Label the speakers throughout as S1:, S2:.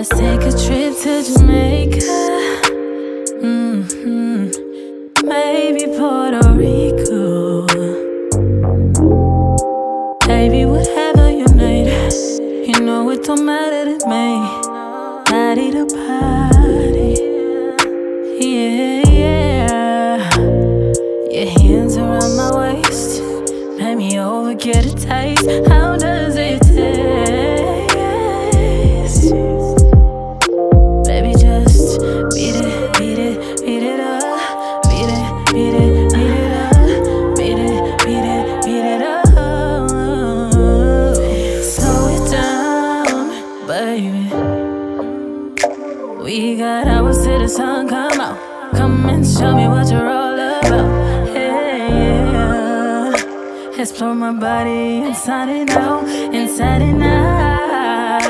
S1: Let's take a trip to Jamaica. Maybe Puerto Rico. Baby, whatever you need, you know it don't matter to me. Body to body, yeah, yeah. Your hands around my waist, let me over, get a taste. How does it taste? Baby, just beat it, beat it, beat it up. Beat it, beat it, beat it up. Beat it, beat it, beat it up. Slow it down, baby. We got hours till the sun come out. Come and show me what you're all about. Hey, yeah. Explore my body inside and out, inside and out.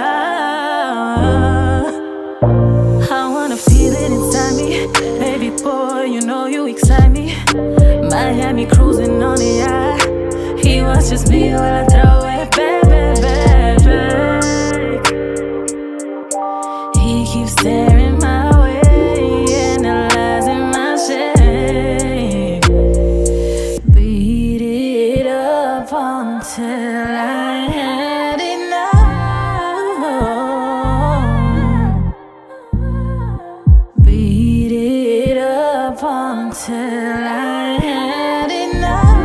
S1: I wanna feel it inside me. Baby boy, you know you excite me. Miami cruising on the yacht. He watches me while I throw it back, back, back, back. He keeps staring my way, analyzing my shape. Beat it up until I had enough. Beat it up until I had enough.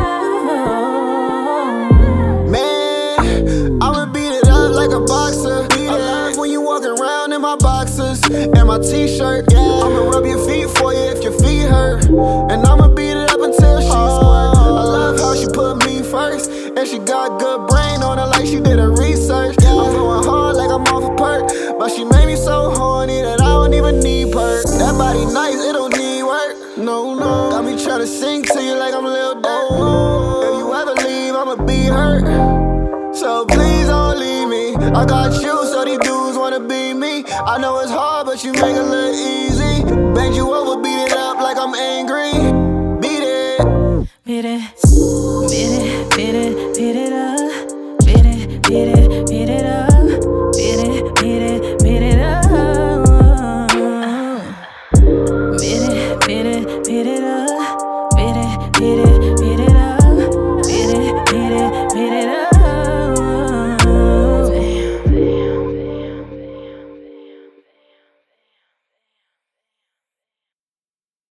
S2: Man, I'ma beat it up like a boxer. I love when you walk around in my boxers and my t-shirt. Yeah, I'ma rub your feet for you if your feet hurt, and I'ma beat it up until she squirt. I love how she put me first, and she got good brain on her like she did her research. I'm going hard like I'm off a perk, but she made me so horny that I don't even need perk. That body nice, it don't need work. No, no, got me tryna sing to you like I'm Lil Durk. If you ever leave, I'ma be hurt. So please don't leave me. I got you, so these dudes wanna be me. I know it's hard, but you make it look easy. Bend you over, beat it up like I'm angry.